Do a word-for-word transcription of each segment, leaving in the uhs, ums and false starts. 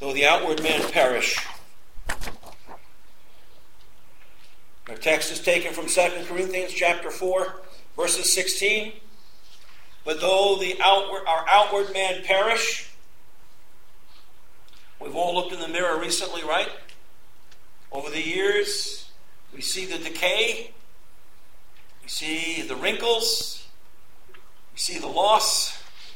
though the outward man perish. Our text is taken from Second Corinthians chapter four, verses sixteen. But though the outward, our outward man perish, we've all looked in the mirror recently, right? Over the years, we see the decay, we see the wrinkles, we see the loss,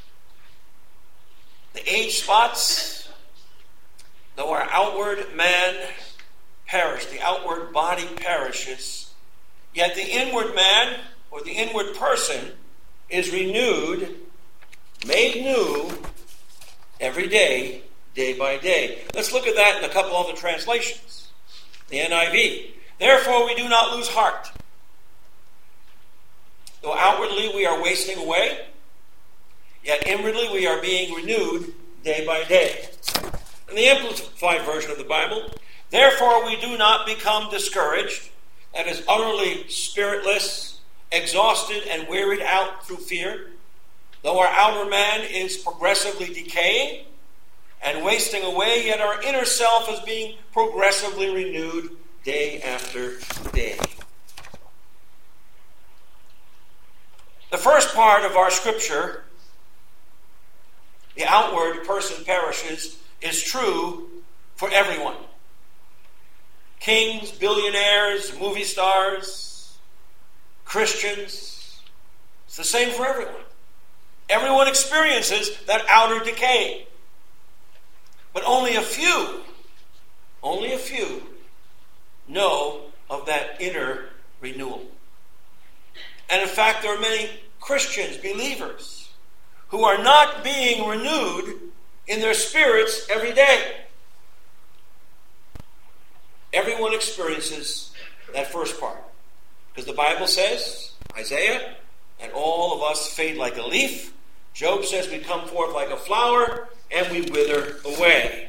the age spots. Though our outward man perish, the outward body perishes, yet the inward man, or the inward person, is renewed, made new, every day, day by day. Let's look at that in a couple other translations. The N I V. Therefore we do not lose heart. Though outwardly we are wasting away, yet inwardly we are being renewed day by day. In the Amplified Version of the Bible, therefore we do not become discouraged, that is, utterly spiritless, exhausted and wearied out through fear, though our outer man is progressively decaying and wasting away, yet our inner self is being progressively renewed day after day. The first part of our scripture, the outward person perishes, is true for everyone. Kings, billionaires, movie stars, Christians. It's the same for everyone. Everyone experiences that outer decay. But only a few, only a few know of that inner renewal. And in fact, there are many Christians, believers, who are not being renewed in their spirits every day. Everyone experiences that first part. Because the Bible says, Isaiah, and all of us fade like a leaf. Job says we come forth like a flower and we wither away.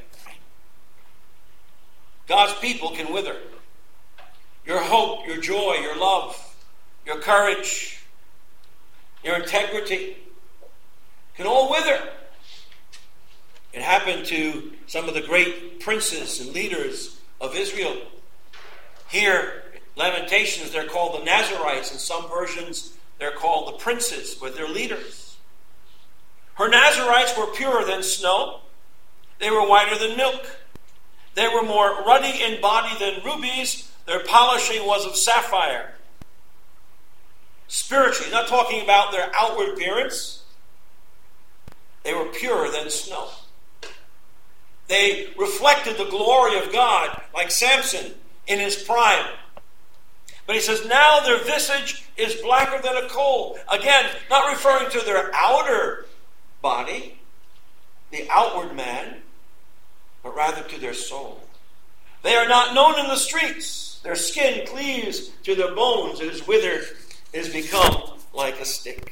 God's people can wither. Your hope, your joy, your love, your courage, your integrity can all wither. It happened to some of the great princes and leaders of Israel. Here, Lamentations, they're called the Nazarites. In some versions, they're called the princes, but they're leaders. Her Nazarites were purer than snow. They were whiter than milk. They were more ruddy in body than rubies. Their polishing was of sapphire. Spiritually, not talking about their outward appearance. They were purer than snow. They reflected the glory of God, like Samson in his prime. But he says, now their visage is blacker than a coal. Again, not referring to their outer body, the outward man, but rather to their soul. They are not known in the streets. Their skin cleaves to their bones. It is withered. It has become like a stick.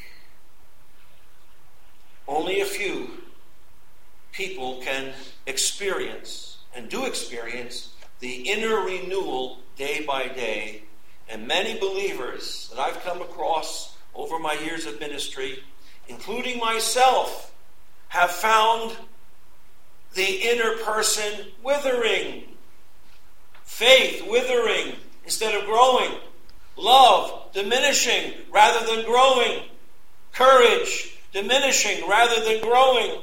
Only a few people can experience, and do experience, the inner renewal day by day. And many believers that I've come across over my years of ministry, including myself, have found the inner person withering. Faith withering instead of growing. Love diminishing rather than growing. Courage diminishing rather than growing.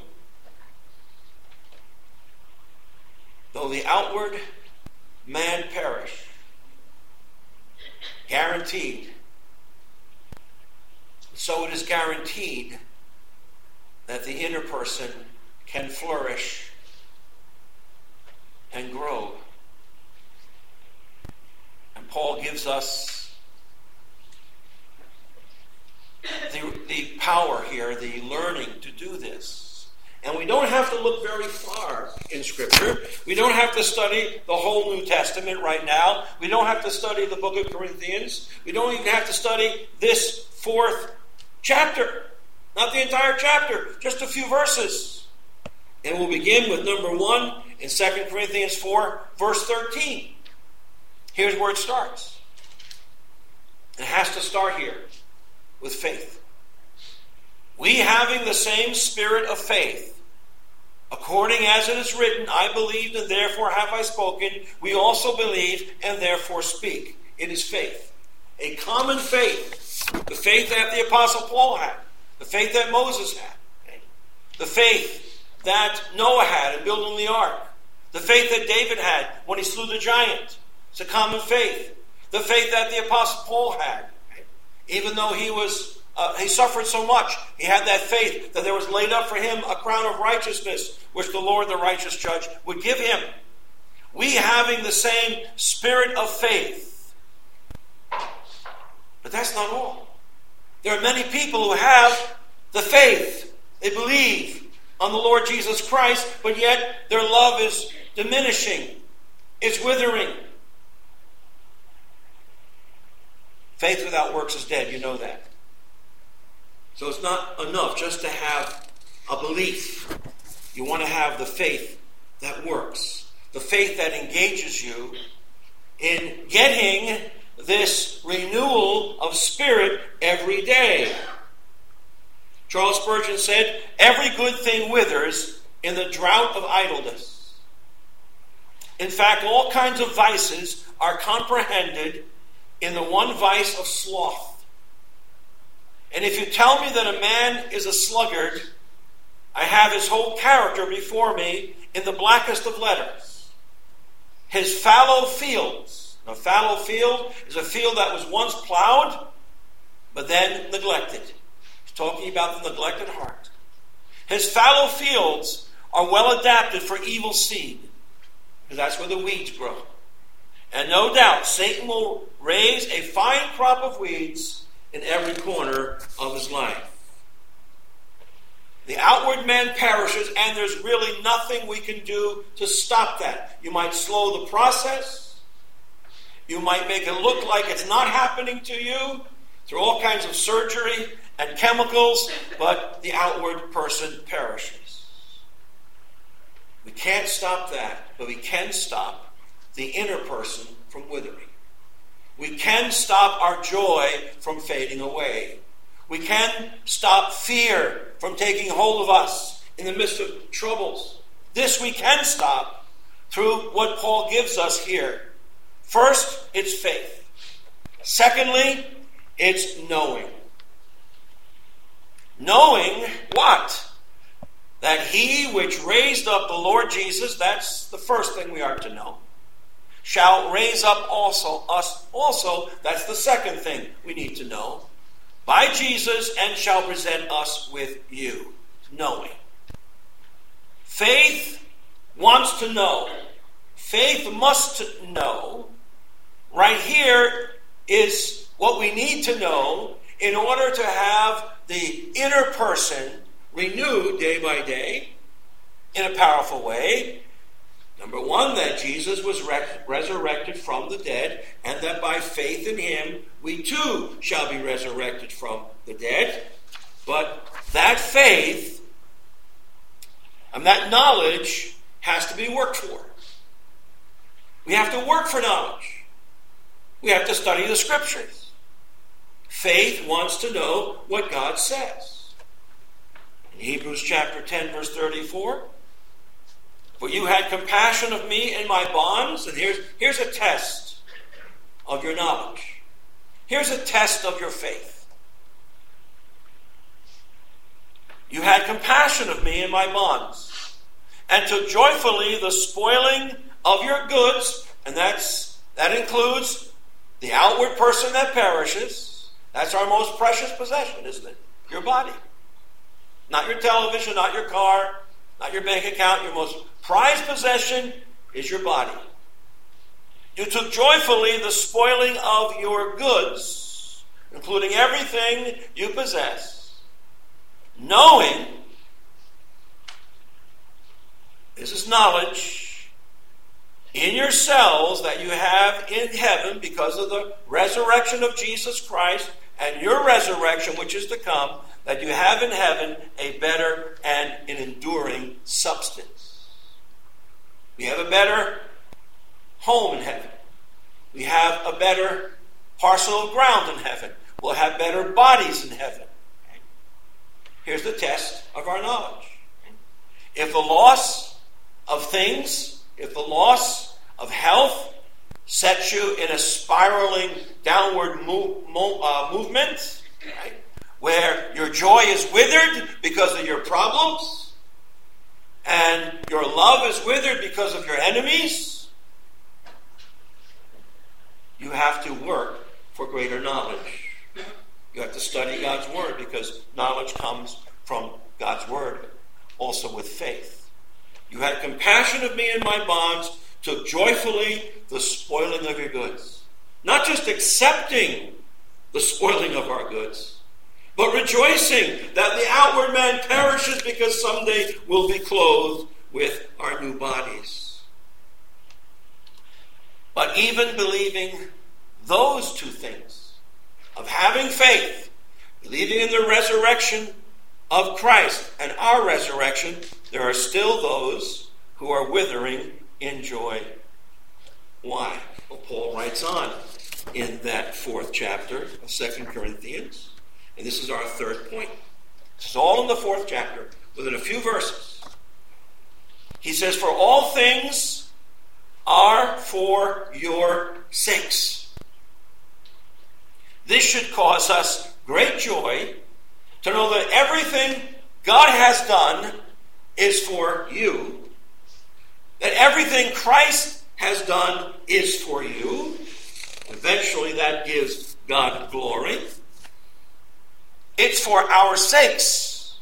Though the outward man perish, guaranteed. So it is guaranteed that the inner person can flourish and grow. And Paul gives us the, the power here, the learning to do this. And we don't have to look very far in Scripture. We don't have to study the whole New Testament right now. We don't have to study the book of Corinthians. We don't even have to study this fourth chapter. Not the entire chapter, just a few verses. And we'll begin with number one in Second Corinthians four, verse thirteen. Here's where it starts. It has to start here with faith. We, having the same spirit of faith, according According as it is written, I believed and therefore have I spoken. We also believe and therefore speak. It is faith. A common faith. The faith that the Apostle Paul had. The faith that Moses had. The faith that Noah had in building the ark. The faith that David had when he slew the giant. It's a common faith. The faith that the Apostle Paul had. Even though he was uh, he suffered so much, he had that faith that there was laid up for him a crown of righteousness, which the Lord, the righteous judge, would give him. We having the same spirit of faith. But that's not all. There are many people who have the faith. They believe on the Lord Jesus Christ, but yet their love is diminishing. It's withering. Faith without works is dead. You know that. So it's not enough just to have a belief. You want to have the faith that works. The faith that engages you in getting this renewal of spirit every day. Charles Spurgeon said, every good thing withers in the drought of idleness. In fact, all kinds of vices are comprehended in the one vice of sloth. And if you tell me that a man is a sluggard, I have his whole character before me in the blackest of letters. His fallow fields. A fallow field is a field that was once plowed, but then neglected. He's talking about the neglected heart. His fallow fields are well adapted for evil seed, because that's where the weeds grow. And no doubt, Satan will raise a fine crop of weeds in every corner of his life. The outward man perishes, and there's really nothing we can do to stop that. You might slow the process. You might make it look like it's not happening to you through all kinds of surgery and chemicals, but the outward person perishes. We can't stop that, but we can stop the inner person from withering. We can stop our joy from fading away. We can stop fear from taking hold of us in the midst of troubles. This we can stop through what Paul gives us here. First, it's faith. Secondly, it's knowing. Knowing what? That he which raised up the Lord Jesus, that's the first thing we are to know, shall raise up also us also, that's the second thing we need to know, by Jesus, and shall present us with you. Knowing. Faith wants to know. Faith must know. Right here is what we need to know in order to have the inner person renewed day by day in a powerful way. Number one, that Jesus was re- resurrected from the dead, and that by faith in him, we too shall be resurrected from the dead. But that faith and that knowledge has to be worked for. We have to work for knowledge. We have to study the Scriptures. Faith wants to know what God says. In Hebrews chapter ten, verse thirty-four, for you had compassion of me in my bonds. And here's, here's a test of your knowledge. Here's a test of your faith. You had compassion of me in my bonds, and took joyfully the spoiling of your goods. And that's that includes the outward person that perishes. That's our most precious possession, isn't it? Your body. Not your television, not your car, not your bank account. Your most prized possession is your body. You took joyfully the spoiling of your goods, including everything you possess, knowing, this is knowledge, in yourselves that you have in heaven because of the resurrection of Jesus Christ and your resurrection which is to come, that you have in heaven a better and an enduring substance. We have a better home in heaven. We have a better parcel of ground in heaven. We'll have better bodies in heaven. Here's the test of our knowledge. If the loss of things, if the loss of health sets you in a spiraling downward move, uh, movement, right, where your joy is withered because of your problems, and your love is withered because of your enemies, you have to work for greater knowledge. You have to study God's Word, because knowledge comes from God's Word, also with faith. You had compassion of me in my bonds, took joyfully the spoiling of your goods. Not just accepting the spoiling of our goods, but rejoicing that the outward man perishes, because someday we'll be clothed with our new bodies. But even believing those two things, of having faith, believing in the resurrection of Christ and our resurrection, there are still those who are withering in joy. Why? Well, Paul writes on in that fourth chapter of Second Corinthians, and this is our third point. This is all in the fourth chapter, within a few verses. He says, for all things are for your sakes. This should cause us great joy to know that everything God has done is for you, that everything Christ has done is for you. Eventually that gives God glory. It's for our sakes.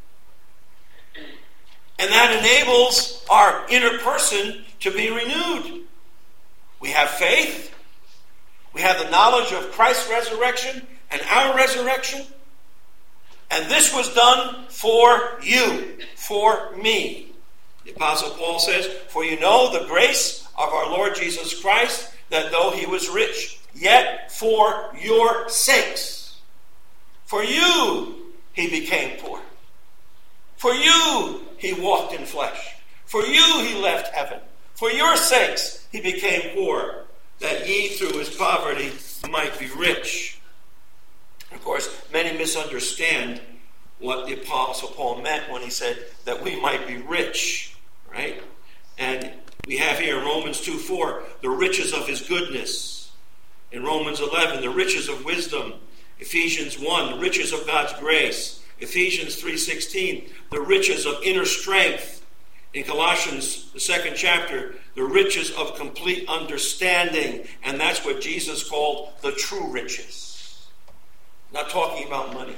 And that enables our inner person to be renewed. We have faith. We have the knowledge of Christ's resurrection and our resurrection. And this was done for you, for me. The Apostle Paul says, for you know the grace of our Lord Jesus Christ, that though he was rich, yet for your sakes, for you he became poor. For you he walked in flesh. For you he left heaven. For your sakes he became poor, that ye through his poverty might be rich. Of course, many misunderstand what the Apostle Paul meant when he said that we might be rich, right? And we have here in Romans two four, the riches of his goodness. In Romans eleven, the riches of wisdom. Ephesians one, the riches of God's grace. Ephesians three sixteen, the riches of inner strength. In Colossians, the second chapter, the riches of complete understanding. And that's what Jesus called the true riches. Not talking about money,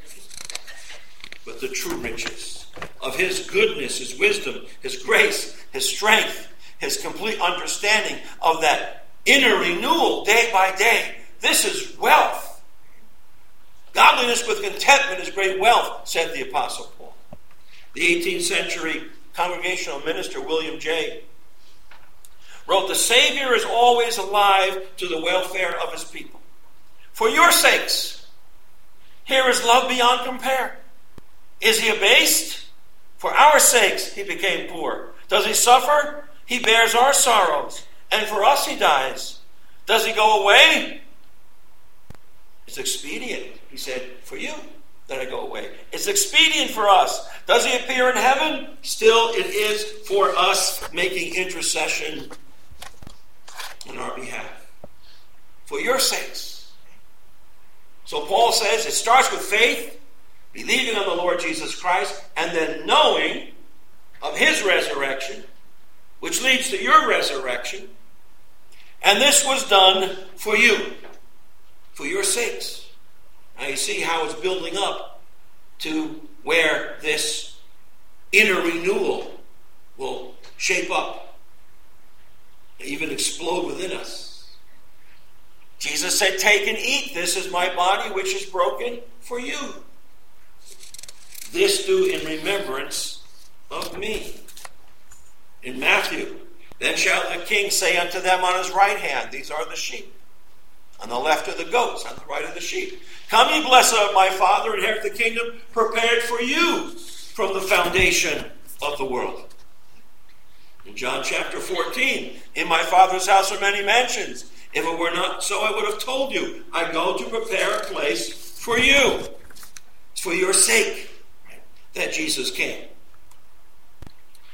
but the true riches of his goodness, his wisdom, his grace, his strength, his complete understanding of that inner renewal day by day. This is wealth. Godliness with contentment is great wealth, said the Apostle Paul. The eighteenth century Congregational minister William Jay wrote, the Savior is always alive to the welfare of his people. For your sakes, here is love beyond compare. Is he abased? For our sakes he became poor. Does he suffer? He bears our sorrows. And for us he dies. Does he go away? It's expedient, he said, for you that I go away. It's expedient for us. Does he appear in heaven? Still it is for us, making intercession on our behalf. For your sakes. So Paul says it starts with faith, believing on the Lord Jesus Christ, and then knowing of his resurrection, which leads to your resurrection. And this was done for you, for your sakes. Now you see how it's building up to where this inner renewal will shape up, even explode within us. Jesus said, take and eat. This is my body which is broken for you. This do in remembrance of me. In Matthew, then shall the king say unto them on his right hand, these are the sheep. On the left are the goats, on the right are the sheep. Come ye blessed of my Father, inherit the kingdom prepared for you from the foundation of the world. In John chapter fourteen, in my Father's house are many mansions. If it were not so, I would have told you. I go to prepare a place for you. It's for your sake that Jesus came.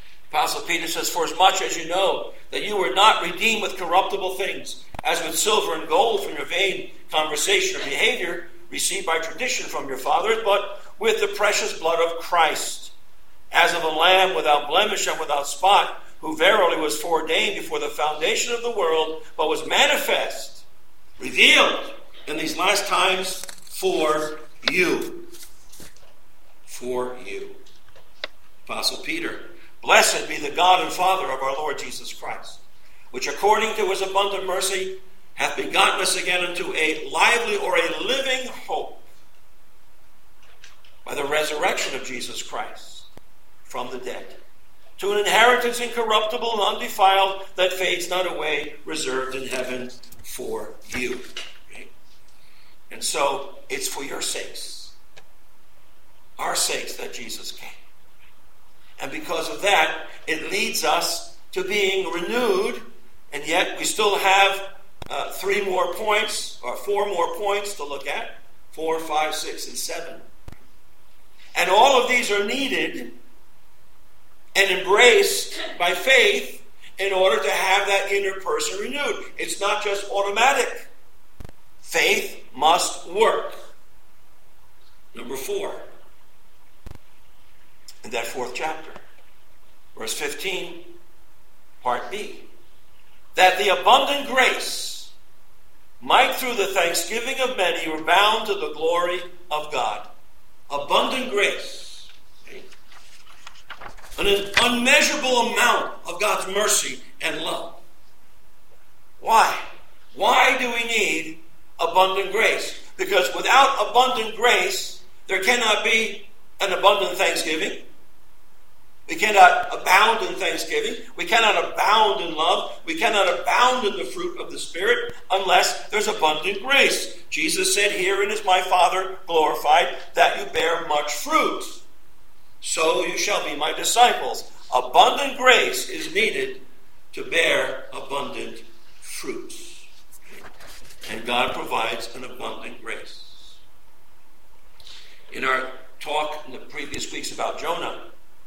Apostle Peter says, for as much as you know that you were not redeemed with corruptible things, as with silver and gold from your vain conversation or behavior, received by tradition from your fathers, but with the precious blood of Christ, as of a lamb without blemish and without spot, who verily was foreordained before the foundation of the world, but was manifest, revealed in these last times for you. For you. Apostle Peter, blessed be the God and Father of our Lord Jesus Christ, which according to his abundant mercy hath begotten us again unto a lively or a living hope by the resurrection of Jesus Christ from the dead, to an inheritance incorruptible and undefiled that fades not away, reserved in heaven for you. Okay? And so it's for your sakes, our sakes, that Jesus came. And because of that, it leads us to being renewed, and yet we still have uh, three more points, or four more points to look at. Four, five, six, and seven. And all of these are needed and embraced by faith in order to have that inner person renewed. It's not just automatic. Faith must work. Number four. In that fourth chapter, verse fifteen, part B, that the abundant grace might through the thanksgiving of many abound to the glory of God. Abundant grace. Okay? An unmeasurable amount of God's mercy and love. Why? Why do we need abundant grace? Because without abundant grace, there cannot be an abundant thanksgiving. We cannot abound in thanksgiving. We cannot abound in love. We cannot abound in the fruit of the Spirit unless there's abundant grace. Jesus said, herein is my Father glorified, that you bear much fruit. So you shall be my disciples. Abundant grace is needed to bear abundant fruit. And God provides an abundant grace. In our talk in the previous weeks about Jonah,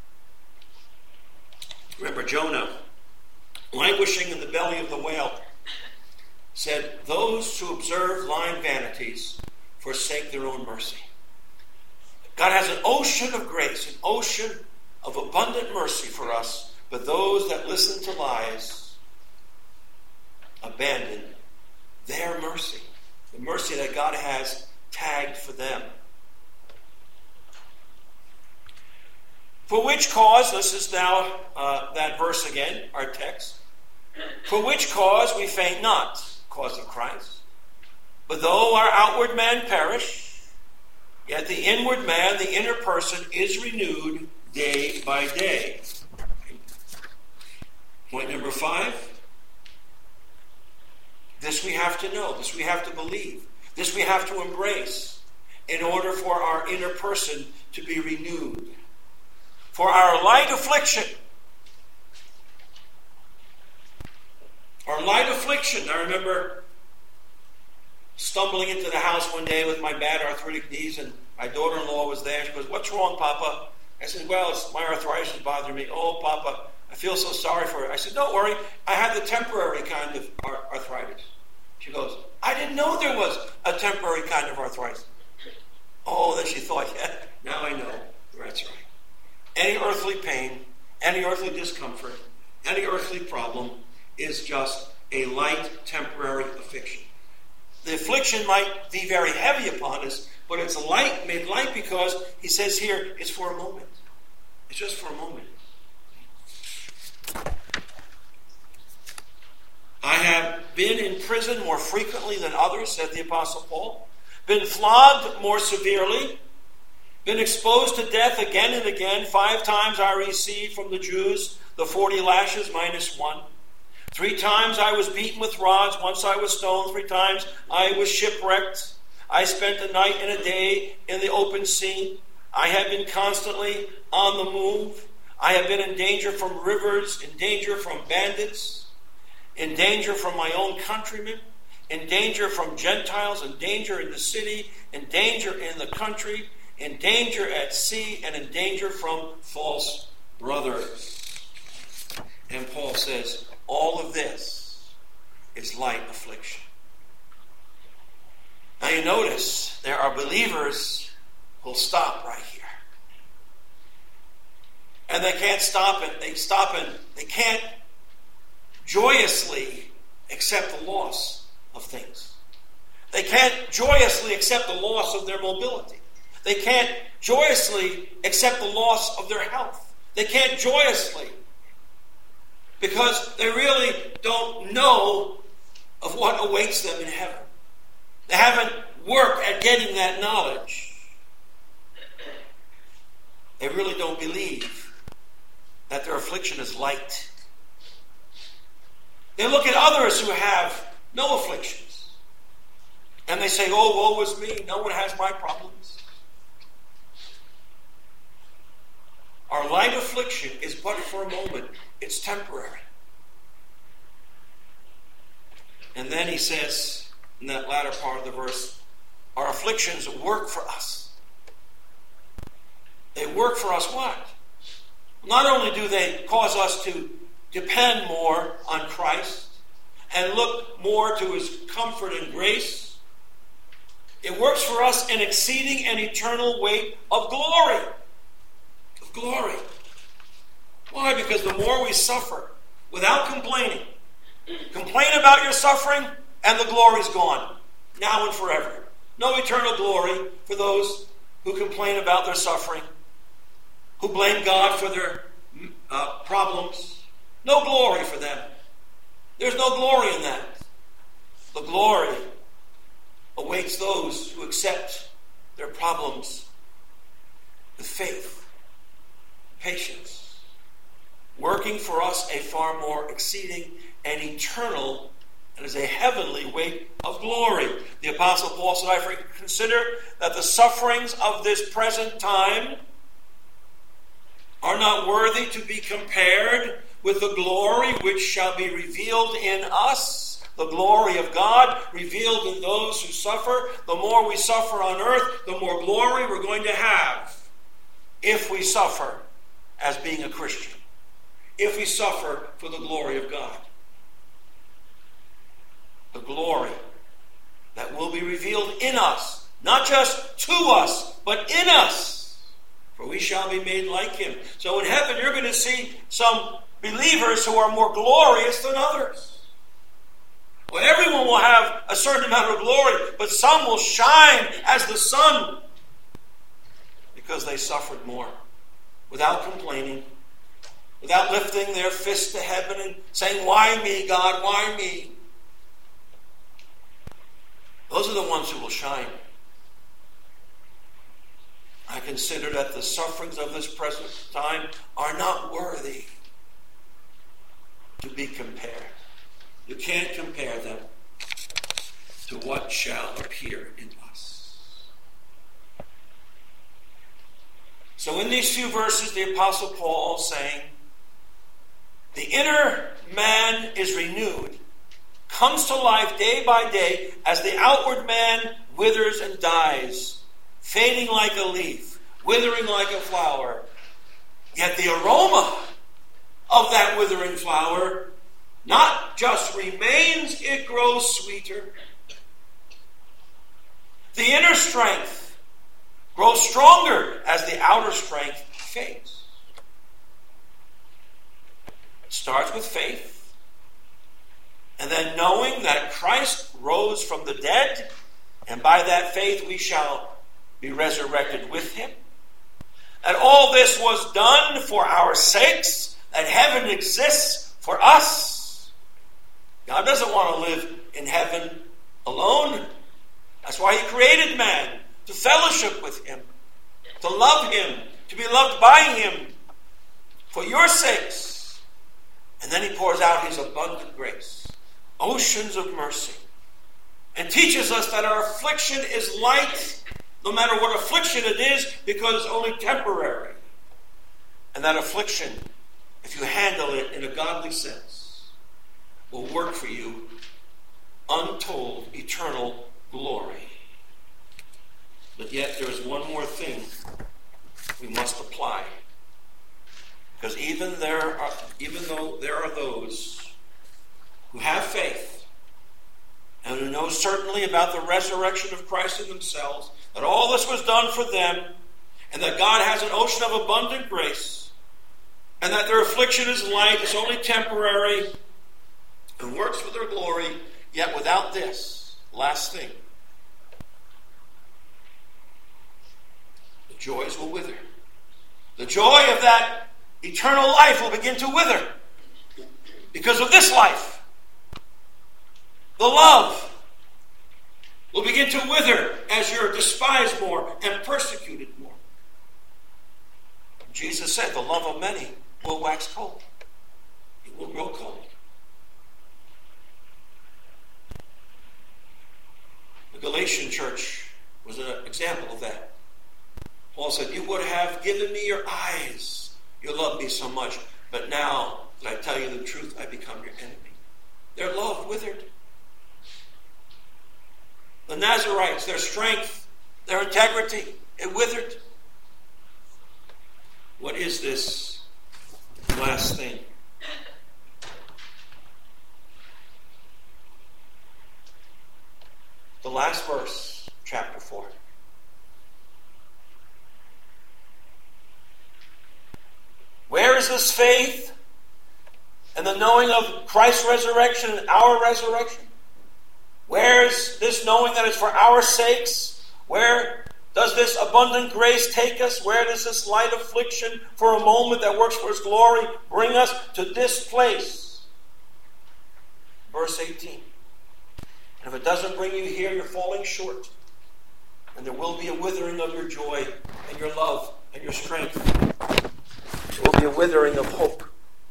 remember Jonah, languishing in the belly of the whale, said, those who observe lying vanities forsake their own mercy. God has an ocean of grace, an ocean of abundant mercy for us, but those that listen to lies abandon their mercy, the mercy that God has tagged for them. For which cause, this is now uh, that verse again, our text. For which cause we faint not, cause of Christ. But though our outward man perish, yet the inward man, the inner person, is renewed day by day. Point number five. This we have to know. This we have to believe. This we have to embrace in order for our inner person to be renewed. For our light affliction, our light affliction, I remember stumbling into the house one day with my bad arthritic knees, and my daughter-in-law was there. She goes, what's wrong, Papa? I said, well, it's my arthritis is bothering me. Oh, Papa, I feel so sorry for it. I said, don't worry, I have the temporary kind of arthritis. She goes, I didn't know there was a temporary kind of arthritis. Oh, then she thought, yeah, now I know. That's right. Any earthly pain, any earthly discomfort, any earthly problem is just a light, temporary affliction. The affliction might be very heavy upon us, but it's light, made light because he says here, it's for a moment. It's just for a moment. I have been in prison more frequently than others, said the Apostle Paul. Been flogged more severely. Been exposed to death again and again. Five times I received from the Jews the forty lashes minus one. Three times I was beaten with rods. Once I was stoned. Three times I was shipwrecked. I spent a night and a day in the open sea. I have been constantly on the move. I have been in danger from rivers, in danger from bandits, in danger from my own countrymen, in danger from Gentiles, in danger in the city, in danger in the country, in danger at sea, and in danger from false brothers. And Paul says, all of this is light affliction. Now you notice there are believers who'll stop right here. And they can't stop it. They stop and they can't joyously accept the loss of things. They can't joyously accept the loss of their mobility. They can't joyously accept the loss of their health. They can't joyously, because they really don't know of what awaits them in heaven. They haven't worked at getting that knowledge. They really don't believe that their affliction is light. They look at others who have no afflictions, and they say, oh, woe is me, no one has my problems. Our light affliction is but for a moment. It's temporary. And then he says, in that latter part of the verse, our afflictions work for us. They work for us what? Not only do they cause us to depend more on Christ and look more to his comfort and grace, it works for us an exceeding and eternal weight of glory. Of glory. Why? Because the more we suffer without complaining, complain about your suffering and the glory's gone, now and forever. No eternal glory for those who complain about their suffering, who blame God for their uh, problems. No glory for them. There's no glory in that. The glory awaits those who accept their problems with faith, patience, working for us a far more exceeding and eternal, and is a heavenly weight of glory. The Apostle Paul said, I consider that the sufferings of this present time are not worthy to be compared with the glory which shall be revealed in us. The glory of God revealed in those who suffer. The more we suffer on earth, the more glory we're going to have if we suffer as being a Christian. If we suffer for the glory of God. The glory that will be revealed in us. Not just to us, but in us. For we shall be made like him. So in heaven you're going to see some believers who are more glorious than others. Well, everyone will have a certain amount of glory, but some will shine as the sun because they suffered more without complaining, without lifting their fist to heaven and saying, why me, God, why me? Those are the ones who will shine. I consider that the sufferings of this present time are not worthy to be compared. You can't compare them to what shall appear in us. So in these few verses, the Apostle Paul is saying, the inner man is renewed, comes to life day by day as the outward man withers and dies, fading like a leaf, withering like a flower. Yet the aroma of that withering flower not just remains, it grows sweeter. The inner strength grows stronger as the outer strength fades. It starts with faith, and then knowing that Christ rose from the dead, and by that faith we shall be resurrected with him. That all this was done for our sakes, that heaven exists for us. God doesn't want to live in heaven alone. That's why he created man, to fellowship with him, to love him, to be loved by him, for your sakes. And then he pours out his abundant grace, oceans of mercy, and teaches us that our affliction is light, no matter what affliction it is, because it's only temporary. And that affliction, if you handle it in a godly sense, will work for you untold, eternal glory. But yet there is one more thing we must apply. Because even there are, even though there are those who have faith and who know certainly about the resurrection of Christ in themselves, that all this was done for them, and that God has an ocean of abundant grace, and that their affliction is light, it's only temporary, and works for their glory, yet without this last thing, the joys will wither. The joy of that eternal life will begin to wither because of this life. The love will begin to wither as you're despised more and persecuted more. Jesus said the love of many will wax cold. It will grow cold. The Galatian church was an example of that. Paul said, you would have given me your eyes. You loved me so much. But now that I tell you the truth, I become your enemy. Their love withered. The Nazarites, their strength, their integrity, it withered. What is this last thing? The last verse, chapter four. Where is this faith and the knowing of Christ's resurrection and our resurrection? Where is this knowing that it's for our sakes? Where does this abundant grace take us? Where does this light affliction for a moment that works for His glory bring us to this place? Verse eighteen. And if it doesn't bring you here, you're falling short. And there will be a withering of your joy and your love and your strength. There will be a withering of hope.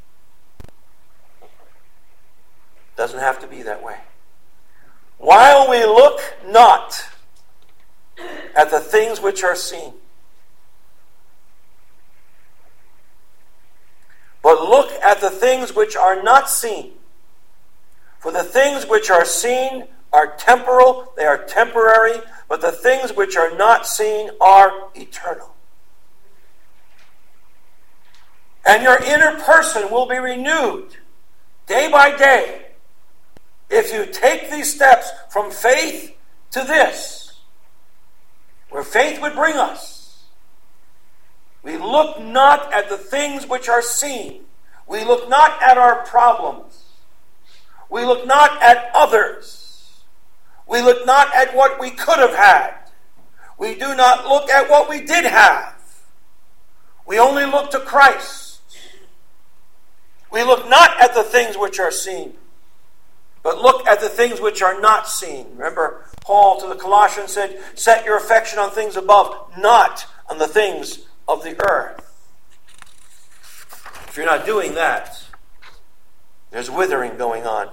It doesn't have to be that way. While we look not at the things which are seen, but look at the things which are not seen. For the things which are seen are temporal, they are temporary, but the things which are not seen are eternal. And your inner person will be renewed day by day if you take these steps from faith to this, where faith would bring us. We look not at the things which are seen. We look not at our problems. We look not at others. We look not at what we could have had. We do not look at what we did have. We only look to Christ. We look not at the things which are seen, but look at the things which are not seen. Remember, Paul to the Colossians said, set your affection on things above, not on the things of the earth. If you're not doing that, there's withering going on.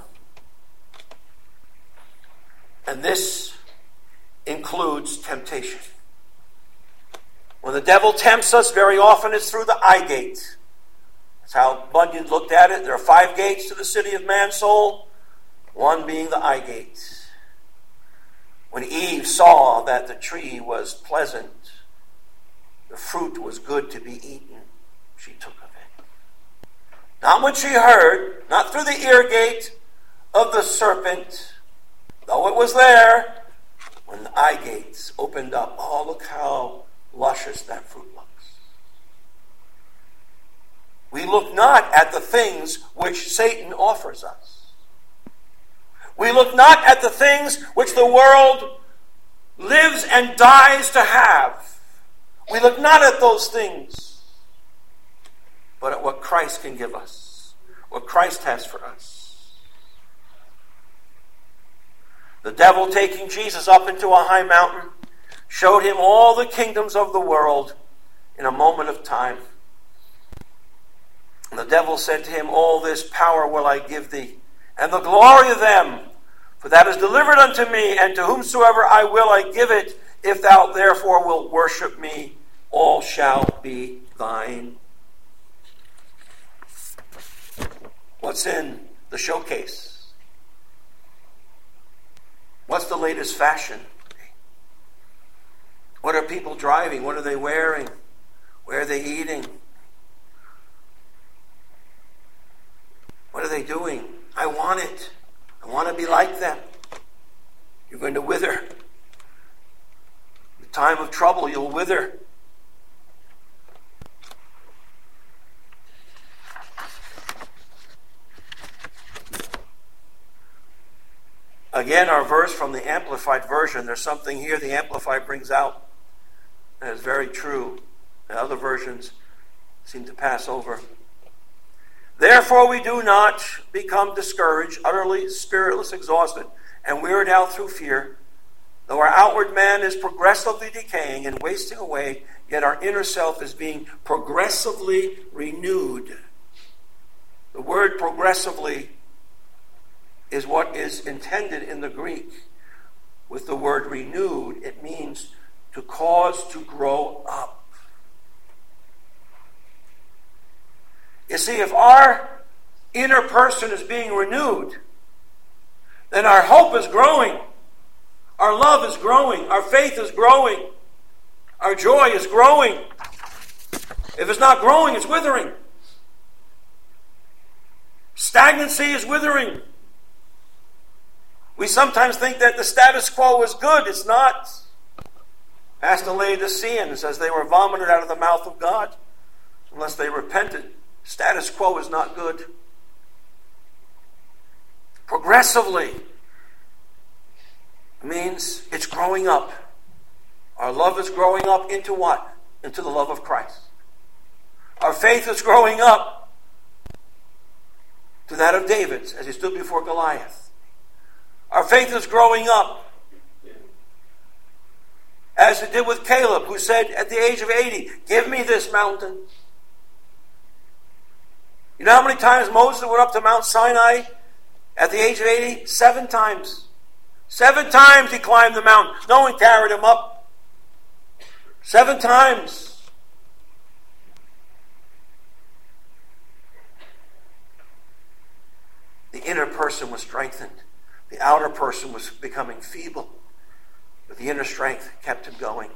And this includes temptation. When the devil tempts us, very often it's through the eye gate. That's how Bunyan looked at it. There are five gates to the city of man's soul, one being the eye gate. When Eve saw that the tree was pleasant, the fruit was good to be eaten, she took of it. Not when she heard, not through the ear gate of the serpent, though it was there, when the eye gates opened up. Oh, look how luscious that fruit looks. We look not at the things which Satan offers us. We look not at the things which the world lives and dies to have. We look not at those things, but at what Christ can give us, what Christ has for us. The devil, taking Jesus up into a high mountain, showed him all the kingdoms of the world in a moment of time. And the devil said to him, all this power will I give thee, and the glory of them, for that is delivered unto me, and to whomsoever I will I give it. If thou therefore wilt worship me, all shall be thine. What's in the showcase? What's the latest fashion? What are people driving? What are they wearing? Where are they eating? What are they doing? I want it. I want to be like them. You're going to wither. In the time of trouble, you'll wither. Again, our verse from the Amplified Version, there's something here the Amplified brings out that is very true. The other versions seem to pass over. Therefore we do not become discouraged, utterly spiritless, exhausted, and wearied out through fear. Though our outward man is progressively decaying and wasting away, yet our inner self is being progressively renewed. The word progressively is what is intended in the Greek. With the word renewed, it means to cause to grow up. You see, if our inner person is being renewed, then our hope is growing, our love is growing, our faith is growing, our joy is growing. If it's not growing, it's withering. Stagnancy is withering. We sometimes think that the status quo is good. It's not. As the Laodiceans, as they were vomited out of the mouth of God, unless they repented, status quo is not good. Progressively means it's growing up. Our love is growing up into what? Into the love of Christ. Our faith is growing up to that of David's as he stood before Goliath. Our faith is growing up, as it did with Caleb, who said at the age of eighty, give me this mountain. You know how many times Moses went up to Mount Sinai at the age of eighty? Seven times. Seven times he climbed the mountain. No one carried him up. Seven times. The inner person was strengthened. The outer person was becoming feeble, but the inner strength kept him going.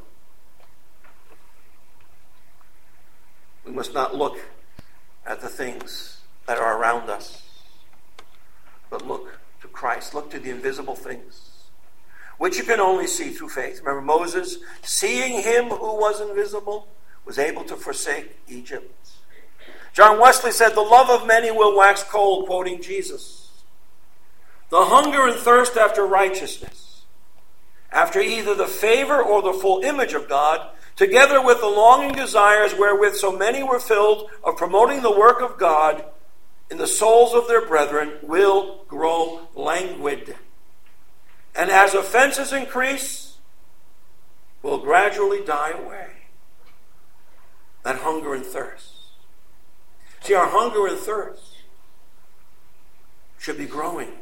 We must not look at the things that are around us, but look to Christ. Look to the invisible things, which you can only see through faith. Remember Moses, seeing him who was invisible, was able to forsake Egypt. John Wesley said, the love of many will wax cold, quoting Jesus. The hunger and thirst after righteousness, after either the favor or the full image of God, together with the longing desires wherewith so many were filled of promoting the work of God in the souls of their brethren, will grow languid. And as offenses increase, will gradually die away. That hunger and thirst. See, our hunger and thirst should be growing.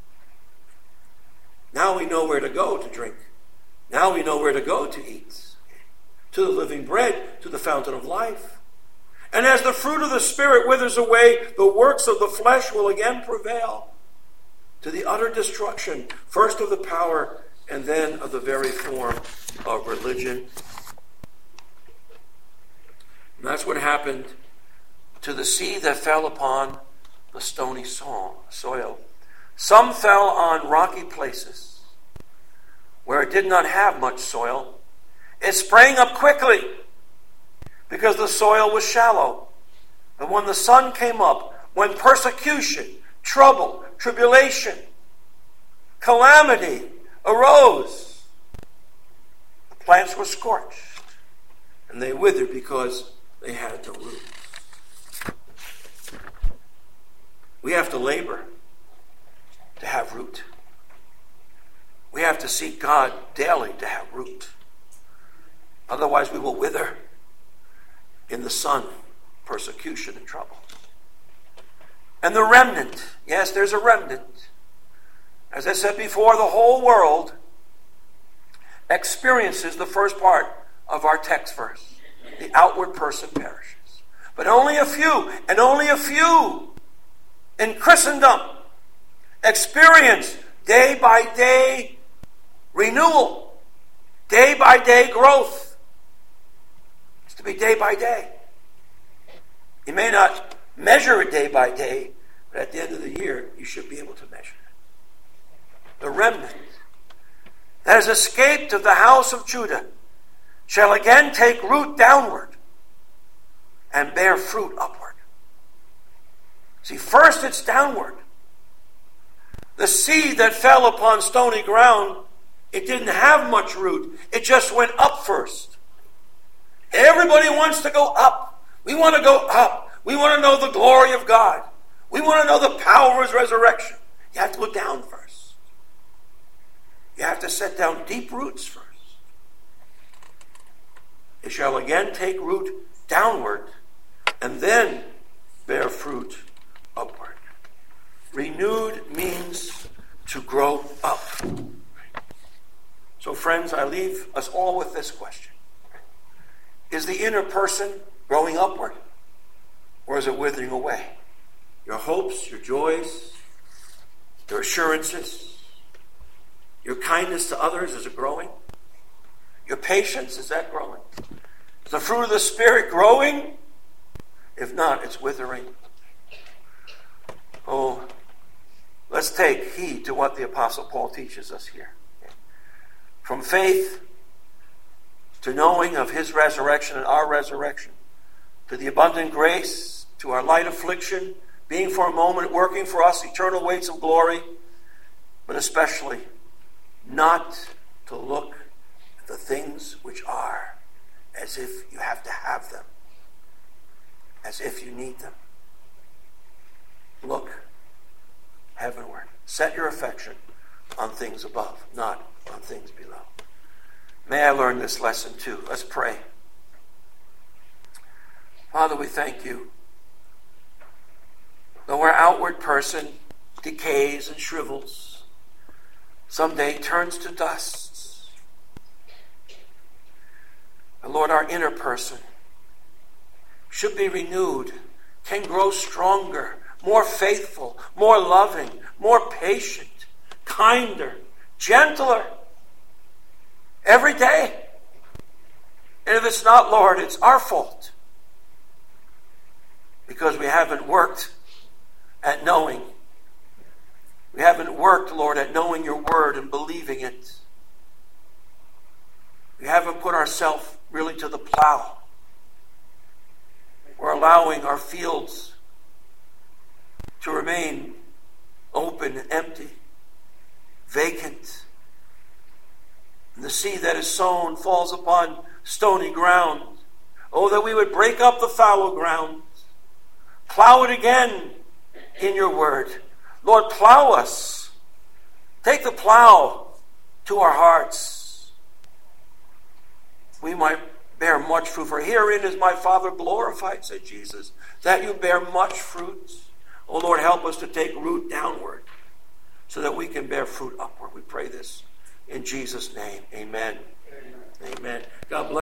Now we know where to go to drink. Now we know where to go to eat. To the living bread, to the fountain of life. And as the fruit of the Spirit withers away, the works of the flesh will again prevail to the utter destruction, first of the power and then of the very form of religion. And that's what happened to the seed that fell upon the stony soil. Some fell on rocky places where it did not have much soil. It sprang up quickly because the soil was shallow. But when the sun came up, when persecution, trouble, tribulation, calamity arose, the plants were scorched and they withered because they had no root. We have to labor to have root. We have to seek God daily to have root. Otherwise we will wither in the sun, persecution and trouble. And the remnant, yes, there's a remnant. As I said before, the whole world experiences the first part of our text verse. The outward person perishes. But only a few, and only a few in Christendom experience day by day renewal, day by day growth. It's to be day by day. You may not measure it day by day, But at the end of the year, you should be able to measure it. The remnant that has escaped of the house of Judah shall again take root downward and bear fruit upward. See, first it's downward. The seed that fell upon stony ground, it didn't have much root. It just went up first. Everybody wants to go up. We want to go up. We want to know the glory of God. We want to know the power of his resurrection. You have to go down first. You have to set down deep roots first. It shall again take root downward and then bear fruit upward. Renewed means to grow up. So friends, I leave us all with this question. Is the inner person growing upward, or is it withering away? Your hopes, your joys, your assurances, your kindness to others, is it growing? Your patience, is that growing? Is the fruit of the Spirit growing? If not, it's withering. Oh, let's take heed to what the Apostle Paul teaches us here. From faith to knowing of his resurrection and our resurrection, to the abundant grace, to our light affliction, being for a moment working for us eternal weights of glory, but especially not to look at the things which are as if you have to have them, as if you need them. Look heavenward. Set your affection on things above, not on things below. May I learn this lesson too. Let's pray. Father, we thank you. Though our outward person decays and shrivels, someday turns to dust. And Lord, our inner person should be renewed, can grow stronger, more faithful, more loving, more patient, kinder, gentler every day. And if it's not, Lord, it's our fault, because we haven't worked at knowing. We haven't worked, Lord, at knowing your word and believing it. We haven't put ourselves really to the plow. We're allowing our fields to remain open and empty, vacant. And the seed that is sown falls upon stony ground. Oh, that we would break up the fallow ground, plow it again in your word. Lord, plow us. Take the plow to our hearts. We might bear much fruit. For herein is my Father glorified, said Jesus, that you bear much fruit. Oh Lord, help us to take root downward so that we can bear fruit upward. We pray this in Jesus' name. Amen. Amen. Amen. God bless.